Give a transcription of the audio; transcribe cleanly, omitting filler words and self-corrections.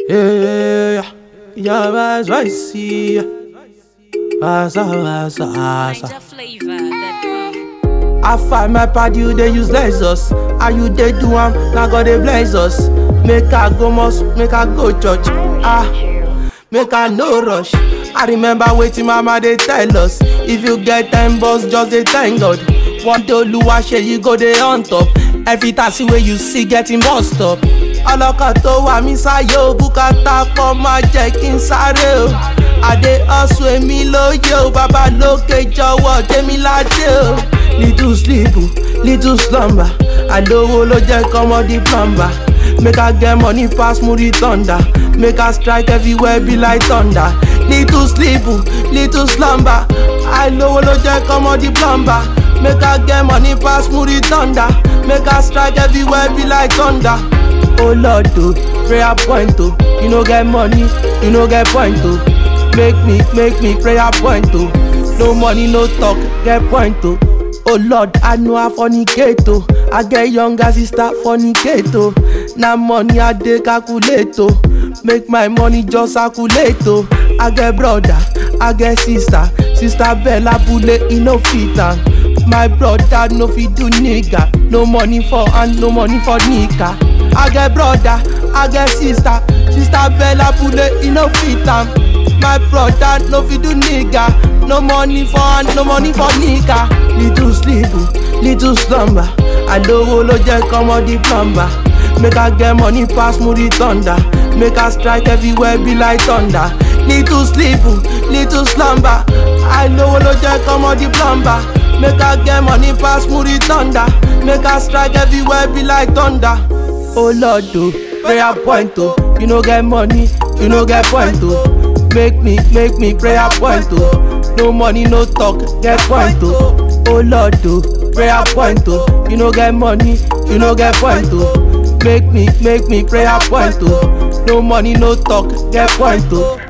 Yeah, yeah, that's what I see. Niger flavor that come. I find my party, you they use us. And you they do now God they bless us. Make I go mosque, make I go church. Make I no rush. I remember waiting mama they tell us. If you get 10 bucks, just they thank God. One day Oluwase you go they on top. Every taxi where you see getting bust up. Ọlọ́kọ̀ tó wà mí sáyé o, bùkátà pọ̀ máa jẹ́ kí n sáré o. Adé ọ̀sùn èmi lóye o, bàbá lókè jọ̀wọ́ tèmi ládé o. Little sleep, little slumber, àlówó ló jẹ́ kọ́mọdé plumber. Make I get money pass Muri thunder, make I strike everywhere be like thunder. Little sleep, little slumber, àlówó ló jẹ́ kọ́mọdé plumber. Make I get money pass Muri thunder, make I strike everywhere be like thunder. Oh Lord, oh, prayer point, oh. You no get money, you no get point, oh. Make me prayer point, oh. No money, no talk, get point, oh. Oh Lord, I know I fornicate, oh. I get younger sister fornicate, oh. Now money I dey calculate, oh. Make my money just circulate, oh. I get brother, I get sister. Sister Bella Bule, he no fit am. My brother no fit do nigga. No money for and no money for nigga. I get brother, I get sister. Sister Bella Bule, he no fit am. My brother no fit do nigga. No money for and no money for nigga. Little sleep, little slumber. Àlówó ló jẹ́ kọ́mọdé plumber. Make I get money pass Muri thunder. Make I strike everywhere be like thunder. Little sleep, little slumber. Àlówó ló jẹ́ kọ́mọdé plumber. Make I get money pass Muri thunder. Make I strike everywhere be like thunder. Oh Lord, oh, prayer point, oh. You no get money, you no get point, oh. Make me prayer point, oh. No money, no talk, get point, oh. Oh Lord, oh, prayer point, oh. You no get money, you no get point, oh. Make me prayer point, oh. No money, no talk, get point, oh.